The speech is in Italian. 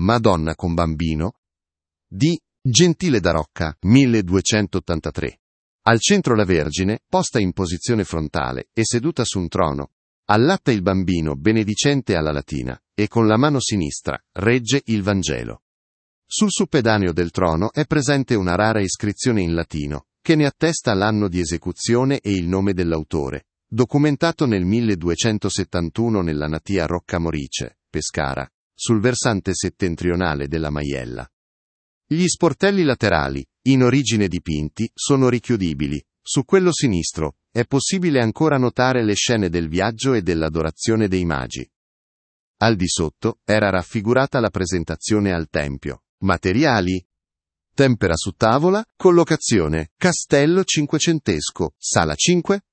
Madonna con bambino, di Gentile da Rocca, 1283. Al centro la Vergine, posta in posizione frontale e seduta su un trono, allatta il bambino benedicente alla latina e con la mano sinistra regge il Vangelo. Sul suppedáneo del trono è presente una rara iscrizione in latino, che ne attesta l'anno di esecuzione e il nome dell'autore, documentato nel 1271 nella natia Rocca Morice, Pescara, sul versante settentrionale della Maiella. Gli sportelli laterali, in origine dipinti, sono richiudibili. Su quello sinistro è possibile ancora notare le scene del viaggio e dell'adorazione dei magi. Al di sotto era raffigurata la presentazione al tempio. Materiali: tempera su tavola, collocazione, castello cinquecentesco, sala 5,